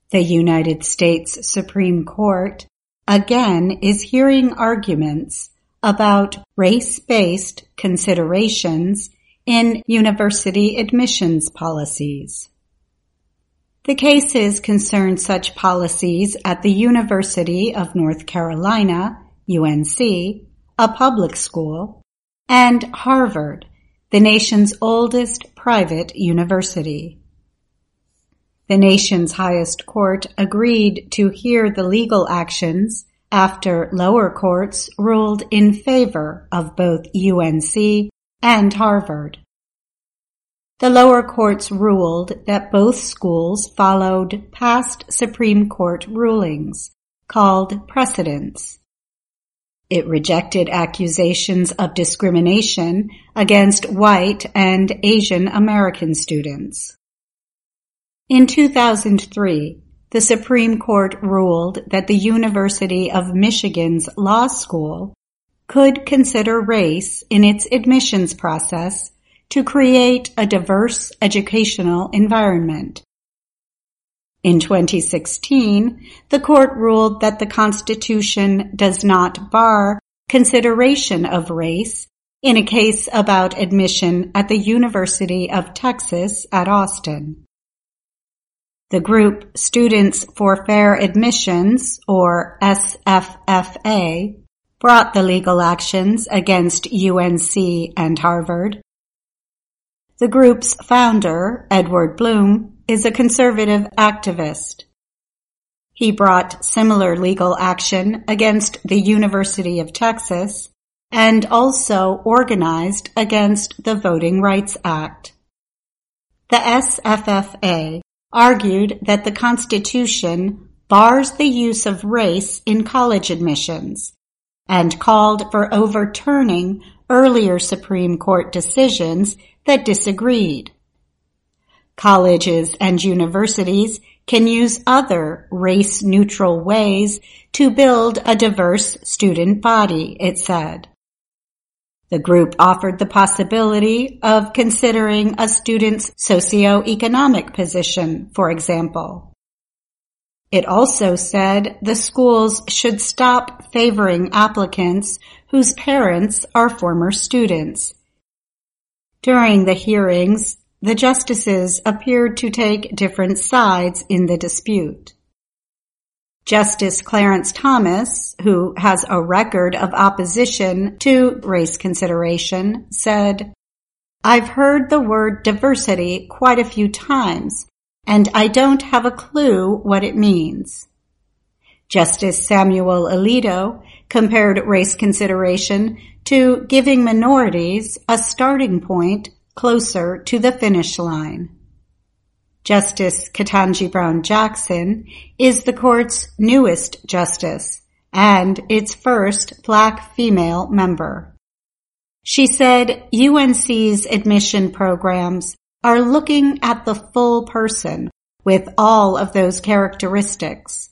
The United States Supreme Court again is hearing arguments about race-based considerations in university admissions policies. The cases concern such policies at the University of North Carolina, UNC, a public school, and Harvard, the nation's oldest private university. The nation's highest court agreed to hear the legal actions after lower courts ruled in favor of both UNC and Harvard. The lower courts ruled that both schools followed past Supreme Court rulings, called precedents. It rejected accusations of discrimination against white and Asian American students. In 2003, the Supreme Court ruled that the University of Michigan's law school could consider race in its admissions process to create a diverse educational environment. In 2016, the court ruled that the Constitution does not bar consideration of race in a case about admission at the University of Texas at Austin. The group Students for Fair Admissions, or SFFA, brought the legal actions against UNC and Harvard. The group's founder, Edward Blum, is a conservative activist. He brought similar legal action against the University of Texas and also organized against the Voting Rights Act. The SFFA argued that the Constitution bars the use of race in college admissions and called for overturning earlier Supreme Court decisions that disagreed. Colleges and universities can use other race-neutral ways to build a diverse student body, it said. The group offered the possibility of considering a student's socioeconomic position, for example. It also said the schools should stop favoring applicants whose parents are former students. During the hearings, the justices appeared to take different sides in the dispute. Justice Clarence Thomas, who has a record of opposition to race consideration, said, "I've heard the word diversity quite a few times, and I don't have a clue what it means." Justice Samuel Alito compared race consideration to giving minorities a starting point closer to the finish line. Justice Ketanji Brown Jackson is the court's newest justice and its first Black female member. She said UNC's admission programs are looking at the full person with all of those characteristics.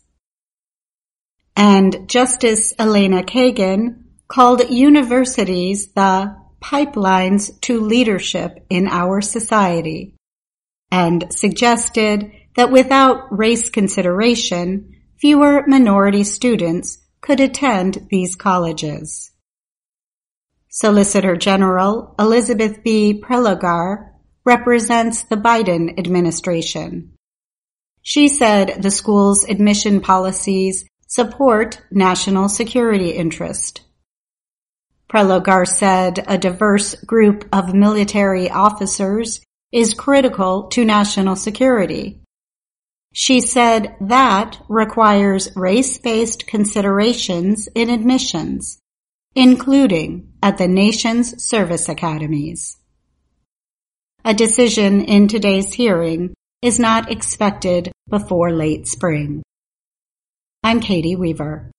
And Justice Elena Kagan called universities the pipelines to leadership in our society, and suggested that without race consideration, fewer minority students could attend these colleges. Solicitor General Elizabeth B. Prelogar represents the Biden administration. She said the school's admission policies support national security interest. Prelogar said a diverse group of military officers is critical to national security. She said that requires race-based considerations in admissions, including at the nation's service academies. A decision in today's hearing is not expected before late spring. I'm Katie Weaver.